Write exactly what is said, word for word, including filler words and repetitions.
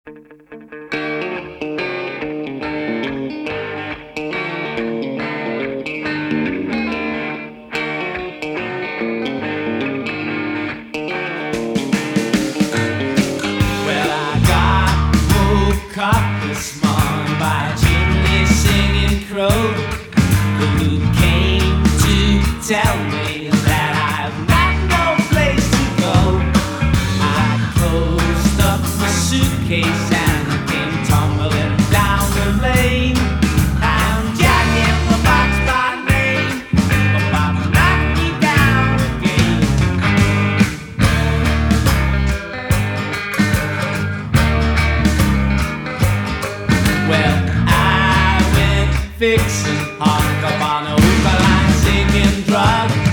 Well, I got woke up this morning by a chimney singing crow who came to tell me that I've got no place to go. I closed up my suitcase and came tumbling down the lane. I'm Jack in the Box by name, but Bob knocked me down again. Well, I went fixing, hung up on a hook line singing drug.